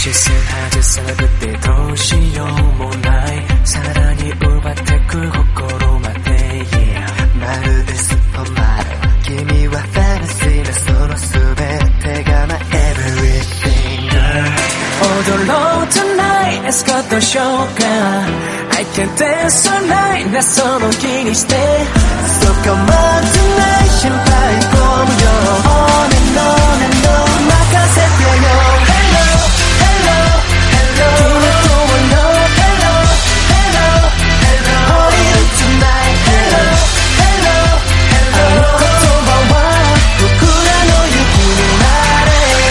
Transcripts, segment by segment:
視線外さなくてどうしようもないさらに奪ってく心まで、yeah、まるでスーパーマル君はファンタジーなその全てが My everything girl 踊ろう tonight エスコートしようか I can dance all night なその気にして So come on tonight 心配込むよ On and on and on 任せてよ Hello Hello Hello 君とは No Hello Hello Hello Hold you tonight Hello Hello Hello あの言葉は僕らの雪になれ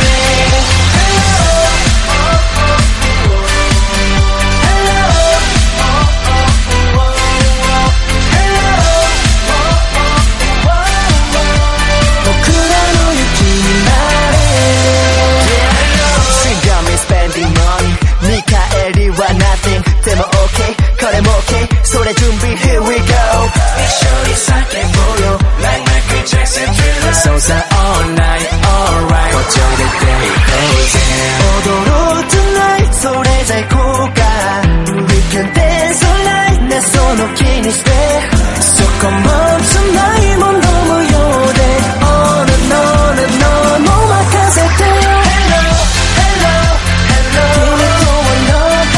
でも OK これも OK それ準備 Here we go 一緒に叫ぼうよ Like Michael Jackson Thriller そうさ All night alright こっちおいで Day goes 踊ろう Tonight それじゃ行こうか We can dance all night ねその気にして So come on tonight もう飲むようで On and on and on もう任せて Hello Hello Hello 君とは No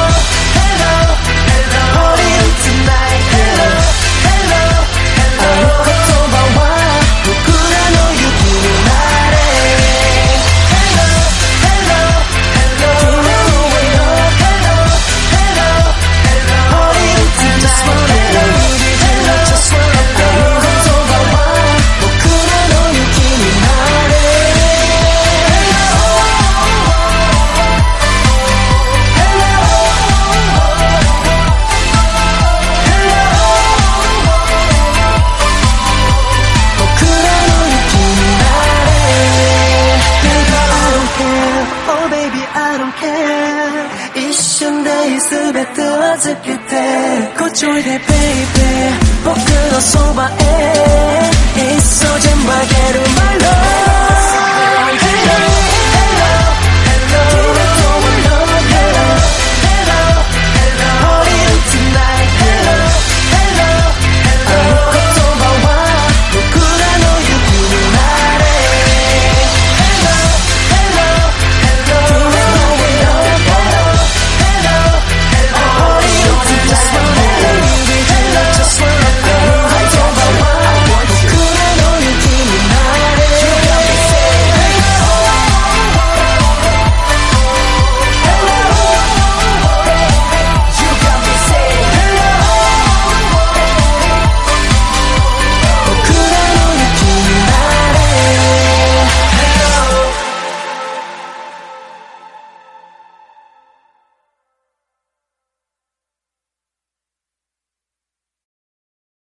全て預けてこっちおいで Baby 僕のそばへいっそ全部あげる My love